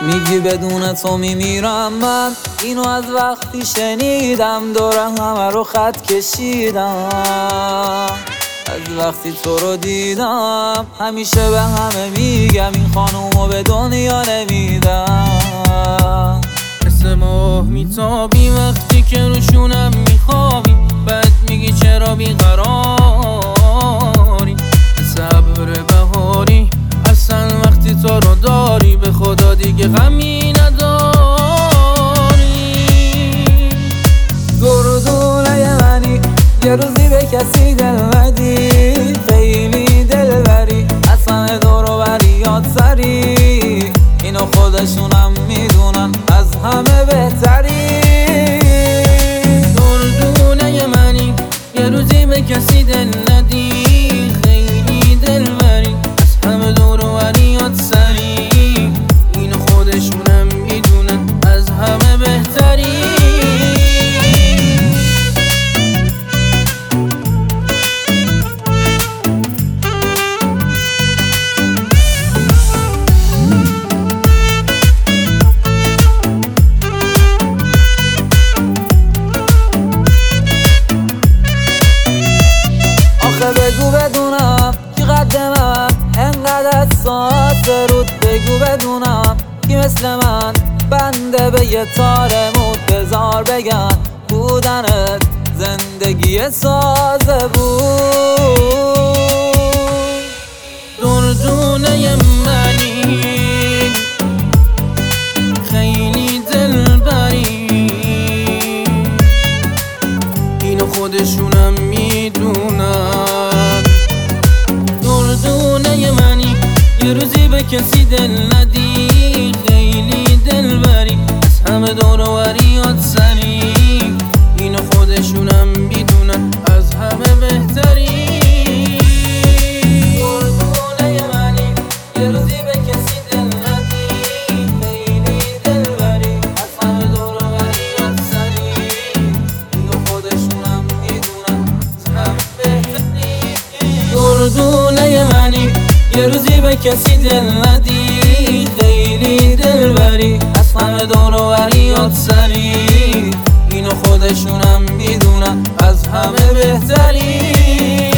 میگی بدون تو میمیرم من، اینو از وقتی شنیدم دورم همه رو خط کشیدم. از وقتی تو رو دیدم همیشه به همه میگم این خانومو به دنیا نمیدم. مثل ماه میتابی وقتی که روشونم میخوابی، بعد میگی چرا بیقراری. مثل ابر بهاری اصلا وقتی تو رو داری به خدا دیگه غمی نداری. دردونه منی یه روزی به کسی دل ندی، خیلی دلبری از همه دور و بریات سری، اینو خودشونم میدونن از همه بهتری. دردونه منی یه روزی به کسی دل ندی، خیلی دلبری از همه دور و بریات سری، اینو خودشونم میدونن از همه بهتری. بگو بدونم کی قد من انقدر از ساعت رود، بگو بدونم کی مثل من بنده به یه تار مود. بذار بگن بودنت زندگی سازه بود. دردونه منی خیلی دلبری، اینو خودشونم میدونن. دردونه منی یه روزی به کسی دل ندی، خیلی دلبری از همه دور و بریات سری، اینو خودشونم میدونن از همه بهتری. دردونه منی یه روزی به کسی دل ندی، خیلی دلبری از همه دور و بریات سری، اینو خودشونم میدونن از همه بهتری. دردونه منی یه روزی به کسی دل ندی، خیلی دلبری از همه دور و بریات سری، اینو خودشونم میدونن از همه بهتری.